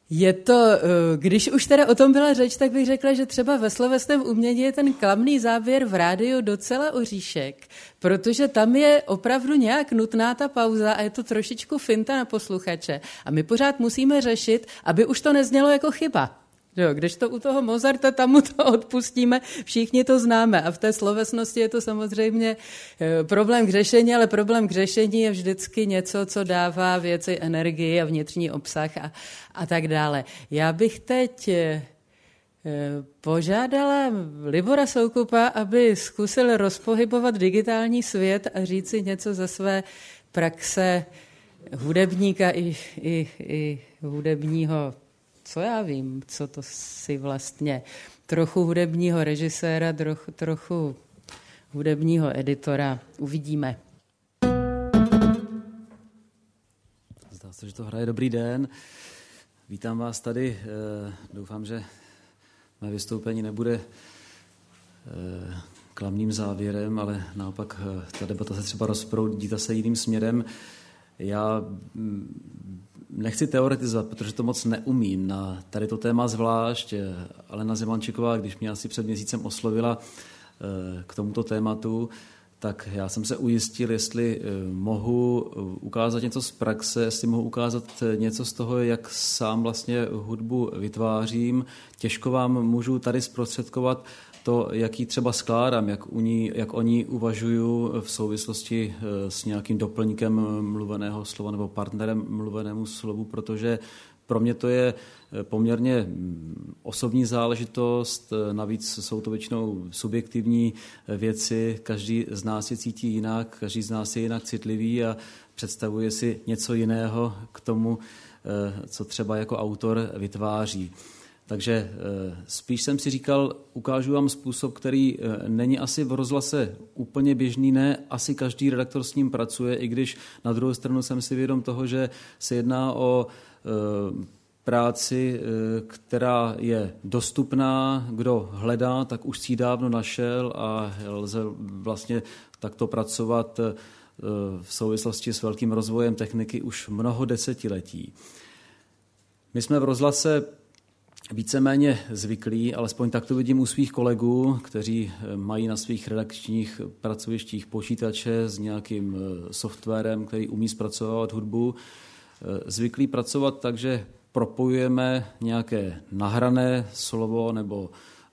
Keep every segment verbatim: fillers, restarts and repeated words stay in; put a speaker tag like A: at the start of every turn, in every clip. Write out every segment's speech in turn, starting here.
A: Je to, když už teda o tom byla řeč, tak bych řekla, že třeba ve slovesném umění je ten klamný závěr v rádiu docela oříšek, protože tam je opravdu nějak nutná ta pauza a je to trošičku finta na posluchače. A my pořád musíme řešit, aby už to neznělo jako chyba. Jo, když to u toho Mozarta, tam mu to odpustíme, všichni to známe. A v té slovesnosti je to samozřejmě problém k řešení, ale problém k řešení je vždycky něco, co dává věci energii a vnitřní obsah a, a tak dále. Já bych teď požádala Libora Soukupa, aby zkusil rozpohybovat digitální svět a říci něco ze své praxe hudebníka i, i, i hudebního, co já vím, co to si vlastně, trochu hudebního režiséra, trochu, trochu hudebního editora. Uvidíme.
B: Zdá se, že to hraje. Dobrý den. Vítám vás tady. Doufám, že mé vystoupení nebude klamným závěrem, ale naopak ta debata se třeba rozproudí zase jiným směrem. Já nechci teoretizovat, protože to moc neumím na tady to téma zvlášť. Alena Zemančiková, když mě asi před měsícem oslovila k tomuto tématu, tak já jsem se ujistil, jestli mohu ukázat něco z praxe, jestli mohu ukázat něco z toho, jak sám vlastně hudbu vytvářím. Těžko vám můžu tady zprostředkovat to, jaký třeba skládám, jak, u ní, jak o ní uvažuju v souvislosti s nějakým doplňkem mluveného slova nebo partnerem mluvenému slovu, protože pro mě to je poměrně osobní záležitost, navíc jsou to většinou subjektivní věci, každý z nás je cítí jinak, každý z nás je jinak citlivý a představuje si něco jiného k tomu, co třeba jako autor vytváří. Takže spíš jsem si říkal, ukážu vám způsob, který není asi v rozhlase úplně běžný, ne, asi každý redaktor s ním pracuje, i když na druhou stranu jsem si vědom toho, že se jedná o práci, která je dostupná, kdo hledá, tak už si ji dávno našel a lze vlastně takto pracovat v souvislosti s velkým rozvojem techniky už mnoho desetiletí. My jsme v rozhlase víceméně zvyklí, alespoň tak to vidím u svých kolegů, kteří mají na svých redakčních pracovištích počítače s nějakým softwarem, který umí zpracovávat hudbu. Zvyklí pracovat tak, že propojujeme nějaké nahrané slovo nebo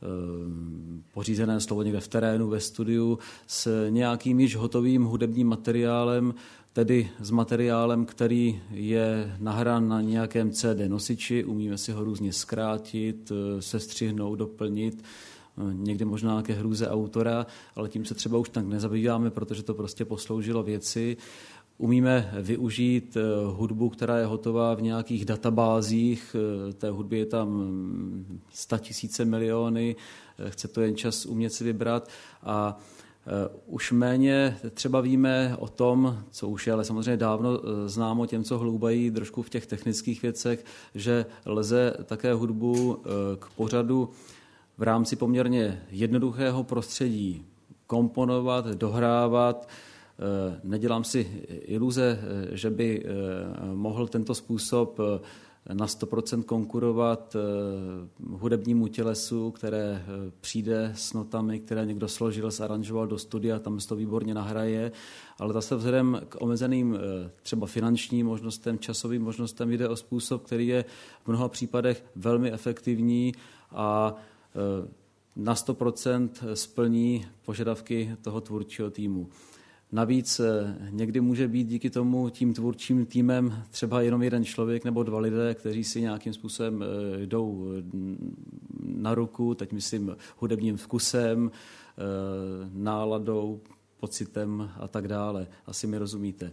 B: pořízené slovo někde v terénu, ve studiu s nějakým již hotovým hudebním materiálem, tedy s materiálem, který je nahrán na nějakém C D nosiči, umíme si ho různě zkrátit, sestřihnout, doplnit, někdy možná ke hrůze autora, ale tím se třeba už tak nezabýváme, protože to prostě posloužilo věci. Umíme využít hudbu, která je hotová v nějakých databázích, té hudby je tam statisíce miliony, chce to jen čas umět si vybrat a už méně třeba víme o tom, co už je ale samozřejmě dávno známo těm, co hloubají trošku v těch technických věcech, že lze také hudbu k pořadu v rámci poměrně jednoduchého prostředí komponovat, dohrávat. Nedělám si iluze, že by mohl tento způsob na sto procent konkurovat hudebnímu tělesu, které přijde s notami, které někdo složil, zaranžoval do studia, tam se to výborně nahraje, ale zase vzhledem k omezeným třeba finančním možnostem, časovým možnostem jde o způsob, který je v mnoha případech velmi efektivní a na sto procent splní požadavky toho tvůrčího týmu. Navíc někdy může být díky tomu tím tvůrčím týmem třeba jenom jeden člověk nebo dva lidé, kteří si nějakým způsobem jdou na ruku, teď myslím hudebním vkusem, náladou, pocitem a tak dále. Asi mi rozumíte.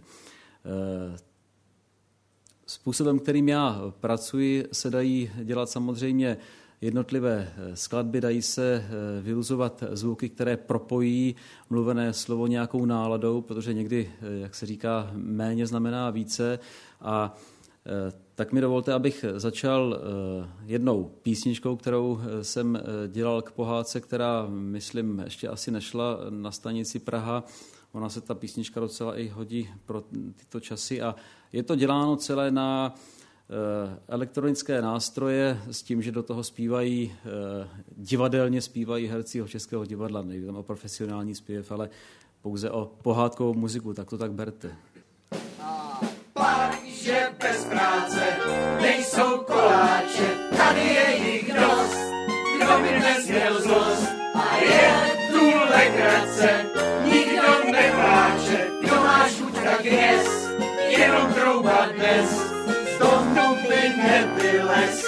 B: Způsobem, kterým já pracuji, se dají dělat samozřejmě jednotlivé skladby, dají se vyluzovat zvuky, které propojí mluvené slovo nějakou náladou, protože někdy, jak se říká, méně znamená více. A tak mi dovolte, abych začal jednou písničkou, kterou jsem dělal k pohádce, která, myslím, ještě asi nešla na stanici Praha. Ona se ta písnička docela i hodí pro tyto časy a je to děláno celé na elektronické nástroje s tím, že do toho zpívají, divadelně zpívají herci Českého divadla. Nejde tam o profesionální zpěv, ale pouze o pohádkovou muziku, tak to tak berte.
C: A pak, že bez práce nejsou koláče, tady je jich dost, kdo mi dnes měl zlost a je tu legrace, nikdo nepláče, kdo má šuť, tak jez, jenom trouba dnes, z domu by nevylez.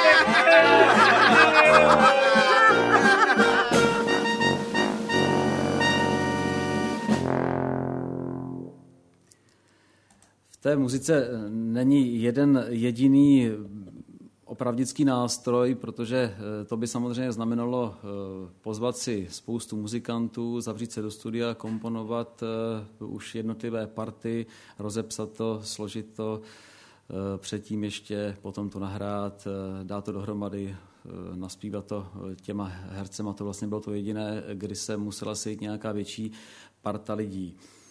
B: V té muzice není jeden jediný opravdický nástroj, protože to by samozřejmě znamenalo pozvat si spoustu muzikantů, zavřít se do studia, komponovat už jednotlivé party, rozepsat to, složit to, předtím ještě potom to nahrát, dát to dohromady, naspívat to těma hercema. To vlastně bylo to jediné, kdy se musela sejít nějaká větší parta lidí.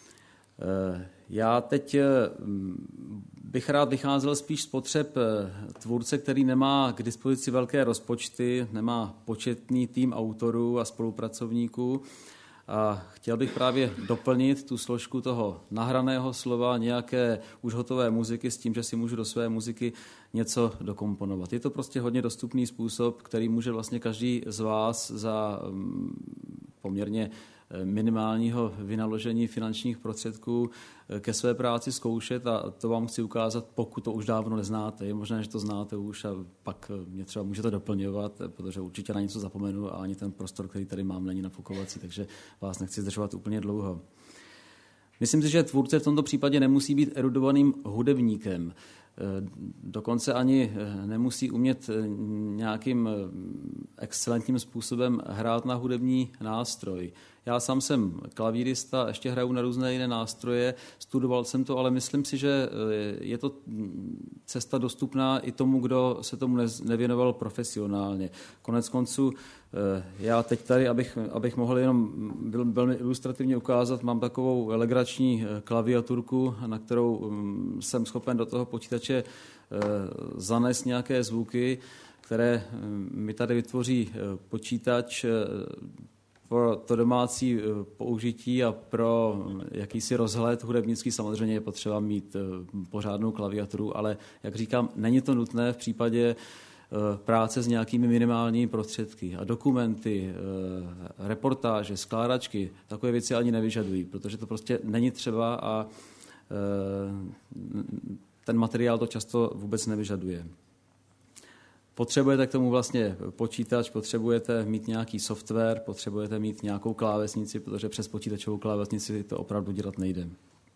B: Já teď bych rád vycházel spíš z potřeb tvůrce, který nemá k dispozici velké rozpočty, nemá početný tým autorů a spolupracovníků. A chtěl bych právě doplnit tu složku toho nahraného slova, nějaké už hotové muziky s tím, že si můžu do své muziky něco dokomponovat. Je to prostě hodně dostupný způsob, který může vlastně každý z vás za poměrně minimálního vynaložení finančních prostředků ke své práci zkoušet a to vám chci ukázat, pokud to už dávno neznáte. Je možné, že to znáte už a pak mě třeba můžete doplňovat, protože určitě na něco zapomenu a ani ten prostor, který tady mám, není nafukovací, takže vás nechci zdržovat úplně dlouho. Myslím si, že tvůrce v tomto případě nemusí být erudovaným hudebníkem. Dokonce ani nemusí umět nějakým excelentním způsobem hrát na hudební nástroj. Já sám jsem klavírista, ještě hraju na různé jiné nástroje, studoval jsem to, ale myslím si, že je to cesta dostupná i tomu, kdo se tomu nevěnoval profesionálně. Konec konců, já teď tady, abych, abych mohl jenom velmi ilustrativně ukázat, mám takovou legrační klaviaturku, na kterou jsem schopen do toho počítače zanést nějaké zvuky, které mi tady vytvoří počítač pro to domácí použití a pro jakýsi rozhled hudebnický samozřejmě je potřeba mít pořádnou klaviaturu, ale jak říkám, není to nutné v případě práce s nějakými minimálními prostředky a dokumenty, reportáže, skládačky, takové věci ani nevyžadují, protože to prostě není třeba a ten materiál to často vůbec nevyžaduje. Potřebujete k tomu vlastně počítač, potřebujete mít nějaký software, potřebujete mít nějakou klávesnici, protože přes počítačovou klávesnici to opravdu dělat nejde.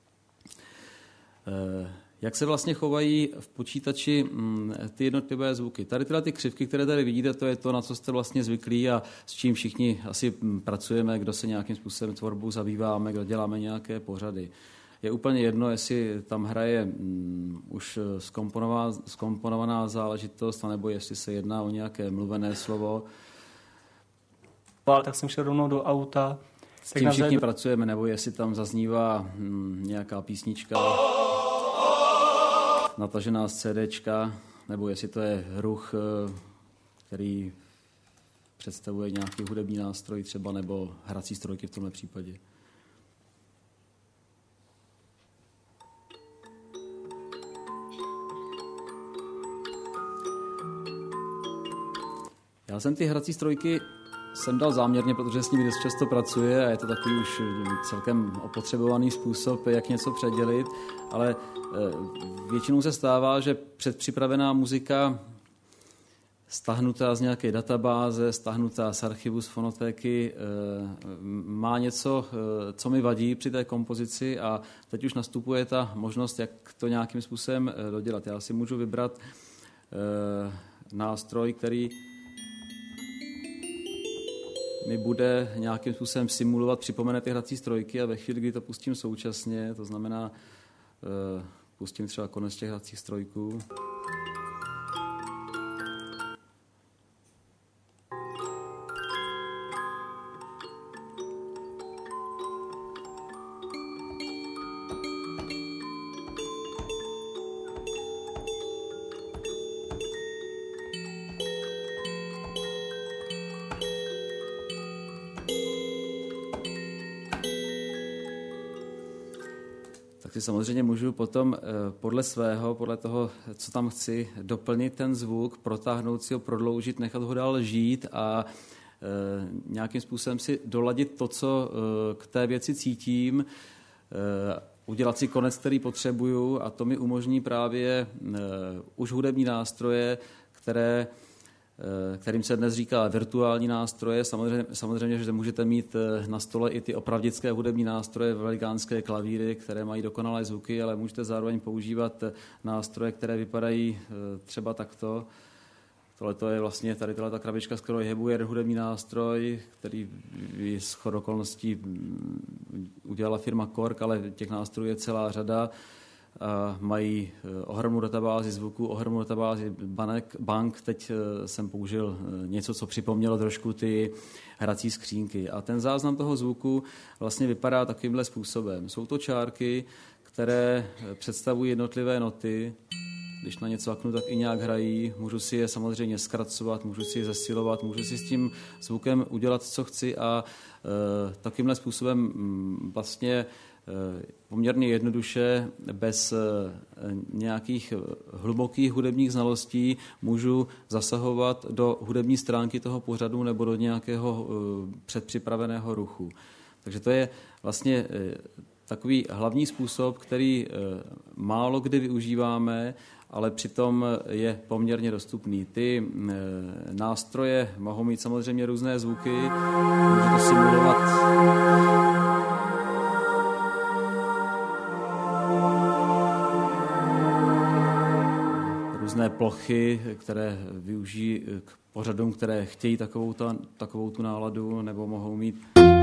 B: Jak se vlastně chovají v počítači ty jednotlivé zvuky? Tady tyhle ty křivky, které tady vidíte, to je to, na co jste vlastně zvyklí a s čím všichni asi pracujeme, kdo se nějakým způsobem tvorbou zabýváme, kdo děláme nějaké pořady. Je úplně jedno, jestli tam hraje um, už zkomponovaná, zkomponovaná záležitost, anebo jestli se jedná o nějaké mluvené slovo.
D: Tak jsem šel rovnou do auta.
B: S tím všichni navzájem... pracujeme, nebo jestli tam zaznívá um, nějaká písnička, natažená z CDčka, nebo jestli to je hruch, který představuje nějaký hudební nástroj třeba, nebo hrací strojky v tomhle případě. Já jsem ty hrací strojky jsem dal záměrně, protože s nimi dost často pracuje a je to takový už celkem opotřebovaný způsob, jak něco předělit, ale většinou se stává, že předpřipravená muzika stáhnutá z nějaké databáze, stáhnutá z archivu, z fonotéky, má něco, co mi vadí při té kompozici a teď už nastupuje ta možnost, jak to nějakým způsobem dodělat. Já si můžu vybrat nástroj, který mi bude nějakým způsobem simulovat, připomene ty hrací strojky a ve chvíli, kdy to pustím současně, to znamená, uh, pustím třeba konec těch hracích strojků. tak si samozřejmě můžu potom podle svého, podle toho, co tam chci, doplnit ten zvuk, protáhnout si ho, prodloužit, nechat ho dál žít a nějakým způsobem si doladit to, co k té věci cítím, udělat si konec, který potřebuju, a to mi umožní právě už hudební nástroje, které, kterým se dnes říká virtuální nástroje. Samozřejmě, samozřejmě, že můžete mít na stole i ty opravdické hudební nástroje, velikánské klavíry, které mají dokonalé zvuky, ale můžete zároveň používat nástroje, které vypadají třeba takto. Tohle to je vlastně, tady ta krabička, s kterou hebu, je hudební nástroj, který shodou okolností udělala firma Korg, ale těch nástrojů je celá řada. A mají ohromnou databázi zvuků, ohromnou databázi banek, bank. Teď jsem použil něco, co připomnělo trošku ty hrací skřínky. A ten záznam toho zvuku vlastně vypadá takovýmhle způsobem. Jsou to čárky, které představují jednotlivé noty. Když na něco laknu, tak i nějak hrají. Můžu si je samozřejmě zkracovat, můžu si je zesilovat, můžu si s tím zvukem udělat, co chci, a e, takovýmhle způsobem vlastně e, poměrně jednoduše, bez e, nějakých hlubokých hudebních znalostí můžu zasahovat do hudební stránky toho pořadu nebo do nějakého e, předpřipraveného ruchu. Takže to je vlastně e, takový hlavní způsob, který e, málo kdy využíváme, ale přitom je poměrně dostupný. Ty e, nástroje mohou mít samozřejmě různé zvuky, můžete simulovat různé plochy, které využijí k pořadům, které chtějí takovou, ta, takovou tu náladu, nebo mohou mít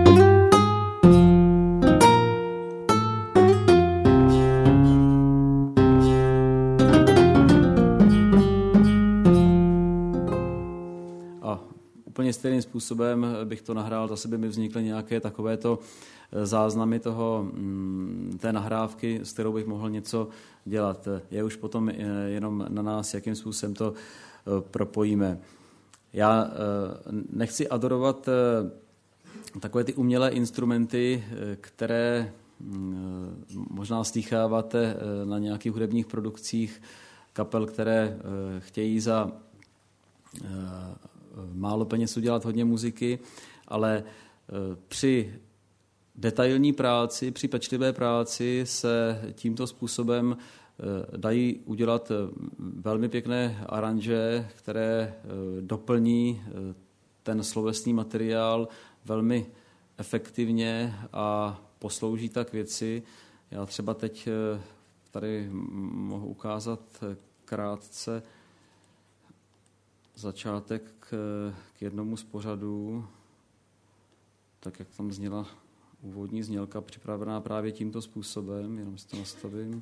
B: úplně stejným způsobem bych to nahrál, zase by mi vznikly nějaké takovéto záznamy toho, té nahrávky, s kterou bych mohl něco dělat. Je už potom jenom na nás, jakým způsobem to propojíme. Já nechci adorovat takové ty umělé instrumenty, které možná slýcháváte na nějakých hudebních produkcích kapel, které chtějí za málo peněz udělat hodně muziky, ale při detailní práci, při pečlivé práci se tímto způsobem dají udělat velmi pěkné aranže, které doplní ten slovesný materiál velmi efektivně a poslouží tak věci. Já třeba teď tady mohu ukázat krátce začátek k, k jednomu z pořadů, tak jak tam zněla úvodní znělka, připravená právě tímto způsobem, jenom si to nastavím.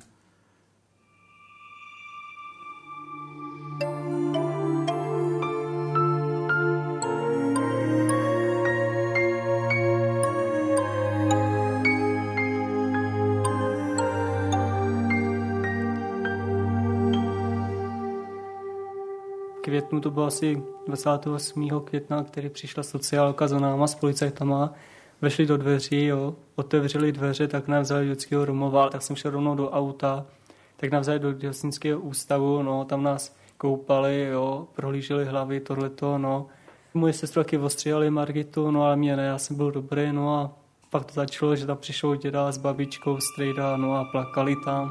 D: Květnu, to bylo asi dvacátého osmého května, který přišla sociálka za náma s policajtama, vešli do dveří, jo, otevřeli dveře, tak nás vzali do dětského domova, tak jsem šel rovnou do auta, tak nás vzali do dětského ústavu, no, tam nás koupali, jo, prohlíželi hlavy, tohleto, no. Moje sestru taky ostříhali Margitu, no, ale mě ne, já jsem byl dobrý, no, a pak to začalo, že tam přišel děda s babičkou, strejda, no, a plakali tam.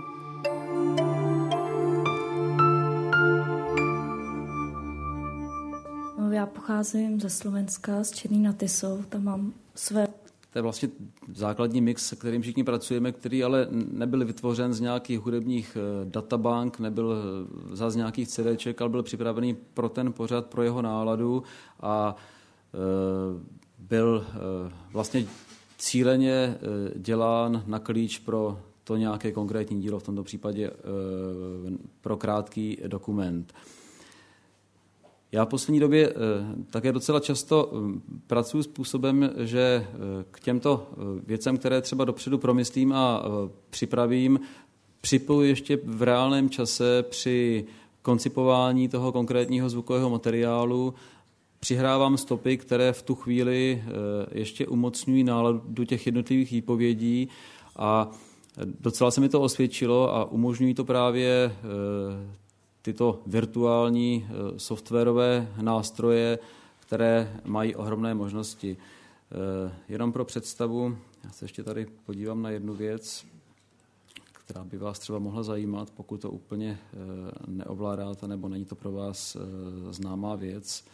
E: Já pocházím ze Slovenska, z Černý nad Tisou, tam mám své...
B: To je vlastně základní mix, se kterým všichni pracujeme, který ale nebyl vytvořen z nějakých hudebních databank, nebyl z nějakých CDček, ale byl připravený pro ten pořad, pro jeho náladu a e, byl e, vlastně cíleně dělán na klíč pro to nějaké konkrétní dílo, v tomto případě e, pro krátký dokument. Já v poslední době také docela často pracuji způsobem, že k těmto věcem, které třeba dopředu promyslím a připravím, připoju ještě v reálném čase při koncipování toho konkrétního zvukového materiálu, přihrávám stopy, které v tu chvíli ještě umocňují náladu těch jednotlivých výpovědí a docela se mi to osvědčilo a umožňují to právě tyto virtuální softwarové nástroje, které mají ohromné možnosti. Jenom pro představu, já se ještě tady podívám na jednu věc, která by vás třeba mohla zajímat, pokud to úplně neovládáte nebo není to pro vás známá věc.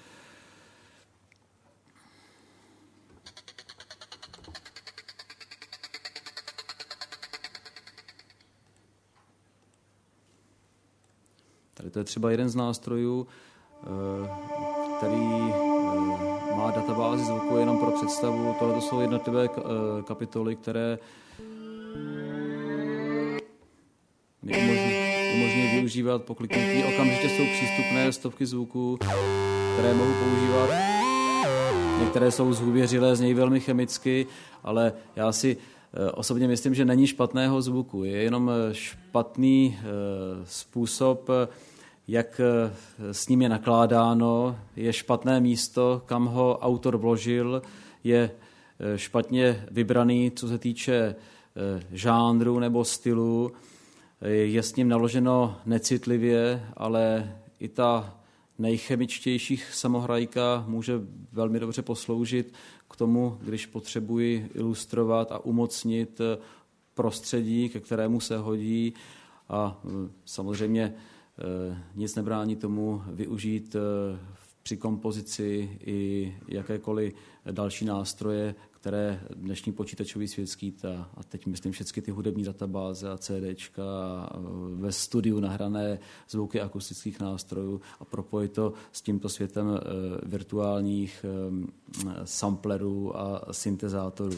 B: Tady to je třeba jeden z nástrojů, který má databázi zvuku, jenom pro představu. Tohle jsou jednotlivé kapitoly, které mi umožní, umožní využívat po kliknutí. Okamžitě jsou přístupné stovky zvuků, které mohu používat. Některé jsou zhůvěřilé, znějí velmi chemicky, ale já si osobně myslím, že není špatného zvuku. Je jenom špatný způsob, jak s ním je nakládáno, je špatné místo, kam ho autor vložil, je špatně vybraný, co se týče žánru nebo stylu, je s ním naloženo necitlivě, ale i ta nejchemičtější samohrajka může velmi dobře posloužit k tomu, když potřebuji ilustrovat a umocnit prostředí, ke kterému se hodí a samozřejmě nic nebrání tomu využít při kompozici i jakékoliv další nástroje, které dnešní počítačový svět skýtá. A teď myslím všechny ty hudební databáze a CDčka a ve studiu nahrané zvuky akustických nástrojů a propojit to s tímto světem virtuálních samplerů a syntezátorů.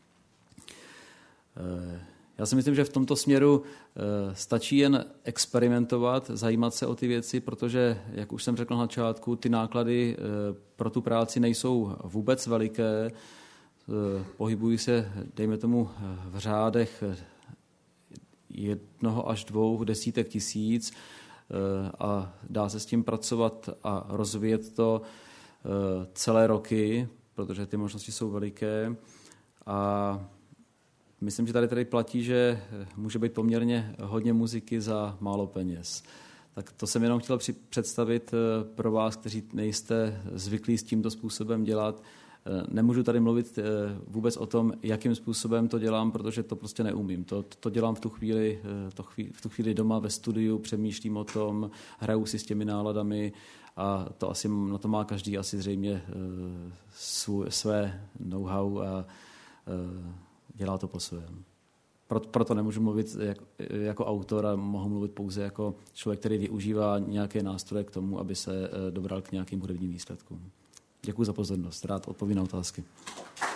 B: Já si myslím, že v tomto směru stačí jen experimentovat, zajímat se o ty věci, protože, jak už jsem řekl na začátku, ty náklady pro tu práci nejsou vůbec veliké. Pohybují se, dejme tomu, v řádech jednoho až dvou desítek tisíc a dá se s tím pracovat a rozvíjet to celé roky, protože ty možnosti jsou veliké. A myslím, že tady tady platí, že může být poměrně hodně muziky za málo peněz. Tak to jsem jenom chtěl představit pro vás, kteří nejste zvyklí s tímto způsobem dělat. Nemůžu tady mluvit vůbec o tom, jakým způsobem to dělám, protože to prostě neumím. To, to dělám v tu chvíli, to chvíli, v tu chvíli doma ve studiu, přemýšlím o tom, hraju si s těmi náladami a to asi, na to má každý asi zřejmě svůj, své know-how a dělá to po svém. Proto, proto nemůžu mluvit jak, jako autor a mohu mluvit pouze jako člověk, který využívá nějaké nástroje k tomu, aby se dobral k nějakým hudebním výsledkům. Děkuji za pozornost. Rád odpovím na otázky.